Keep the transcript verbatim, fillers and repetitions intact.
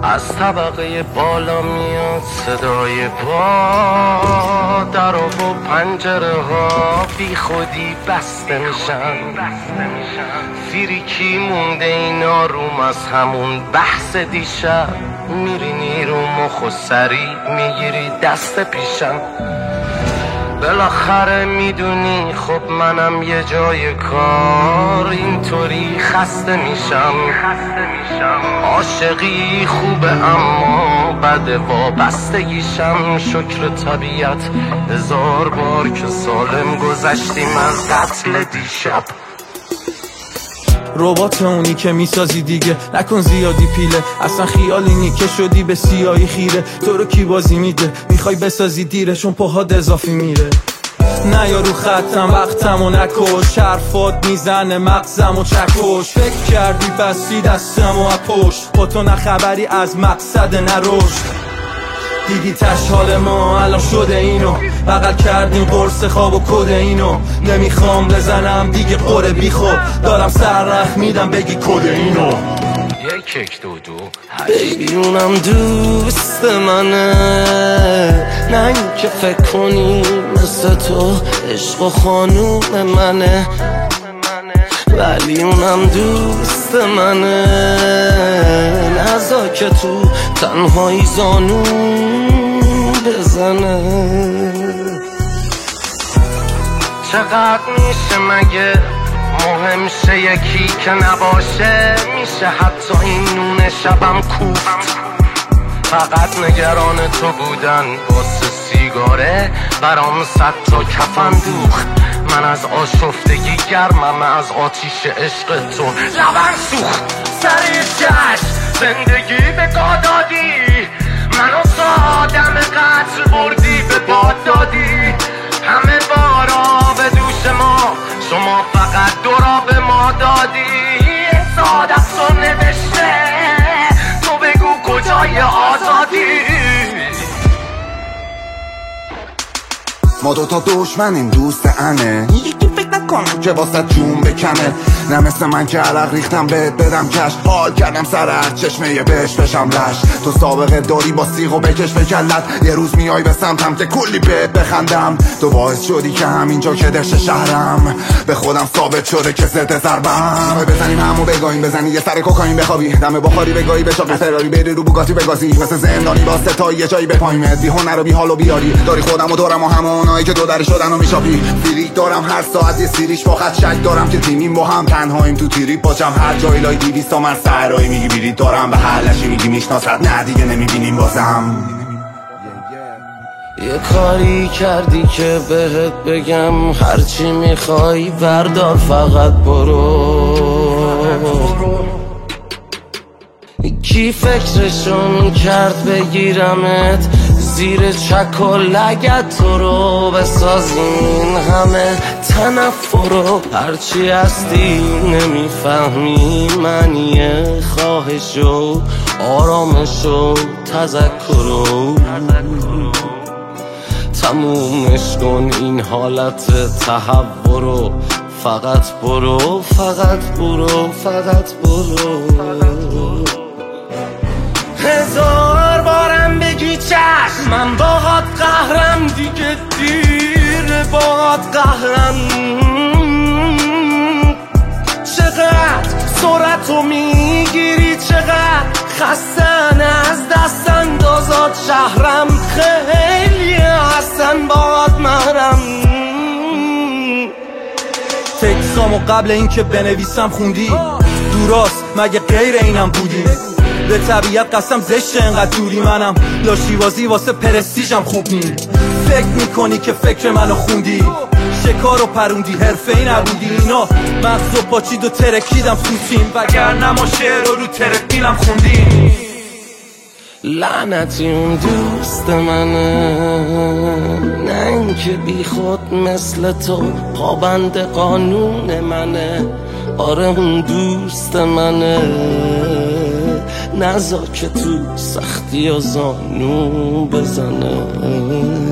از طبقه بالا میاد صدای پا، در و پنجره ها بی خودی بسته میشن. فریکی مونده این آروم از همون بحث دیشب. میرینی رو مخ و سری میگیری دست پیشم. بالاخره میدونی خب منم یه جای کار اینطوری خسته میشم. عاشقی خوبه اما بده وابستگیشم. شکر طبیعت هزار بار که سالم گذشتیم از قتل دیشب. ربات اونی که میسازی دیگه نکن زیادی پیله. اصلا خیالی نی که شدی به سیاهی خیره. تو رو کی بازی میده میخوای بسازی دیره چون پاهات اضافی میره. نه یارو خطم وقتم و نکش. حرفات میزنه مغزم و چکش. فکر کردی بستی دستم و اپوش. با تو نه خبری از مقصد نروش. دیدی تش حال ما الان شده اینو. بغل کردیم قرص خواب و کد اینو. نمیخوام بزنم دیگه قره بی خوب. دارم سر رخ میدم بگی کد اینو. یک یک دو دو بیبی اونم دوست منه. نه این که فکر کنی مثل تو عشق و خانوم منه. ولی اونم دوست منه. نزا که تو تنهایی زانو بزنه. چقدر میشه مگه مهم شه یکی که نباشه. میشه حتی این نون شبم کوفت. فقط نگران تو بودن واسه سیگاره برام صد تا کفن دوخت. من از آشفتگی گرمم از آتیش عشق تو. لبن سوخت سر جشن زندگی به دادی. منو سادم قتل بردی به باد دادی. همه بارا به دوش ما شما فقط دورا به ما دادی. ساده تو نوشته تو بگو کجای آزادی. ما دوتا دشمنیم دوست انه. یکی فکر نکنم که واسه جون بکنه. نه مثل من که عرق ریختم بهت بدم کش. حال کردم سر هر چشمه یه بهش بشم لش. تو سابقه داری با سیغ و بکش به کلت. یه روز میای به سمتم که کلی بهت بخندم. تو باعث شدی که همینجا که دشت شهرم به خودم ثابت شده که ضد ضربم. بزنیم همو بگاهیم بزنی یه سر کوکائین بخوابی. دم بخاری بگاهی به چاق فراری بری رو بوگاتی بگازی. مثل زندانی با ستایی یه جایی بپایمت. بی هنر و بی حال و بیاری داری خودم و دورم و همونایی که دو در شدن و میشاپی. فیلیک دارم هر ساعت یه سیریش با خط شک دارم که تیمیم با هم تنهاییم تو تیری باجم. هر جایی لای دیویست تا من سرایی میگی بیرید دارم. به حلشی میگی میشناست نه دیگه نمیبینیم بازم. یه کاری کردی که بهت بگم هرچی میخوای بردار فقط برو. کی فکرشون کرد بگیرمت زیر چک و لگت تو رو بسازین همه تنفرو. هرچی هستی نمیفهمی معنی خواهش و آرامش و تذکرو. تمومش کن این حالت تحورو. فقط برو فقط برو فقط برو. هزار بارم بگی چشم من باهات قهرم دیگه دیر باهات قهرم. چقدر سرعتو میگیری چقدر خستن از دست اندازات شهرم. خیلی هستن باهات محرم. تکسامو قبل اینکه بنویسم خوندی. دوراست مگه غیر اینم بودی. به طبیعت قسم زشته انقدر دوری. منم لاشیوازی واسه پرستیژم خوب نی. فکر میکنی که فکر منو خوندی. شکار و پروندی حرفه ای نبودی. اینا مغز و پاچید و ترکیدم سوچین. وگرنه ما شعر رو رو ترکیلم خوندی. لعنتی اون دوست منه. نه اینکه بی خود مثل تو پابند قانون منه. آره اون دوست منه. نزا که تو سختی و زانو بزنه.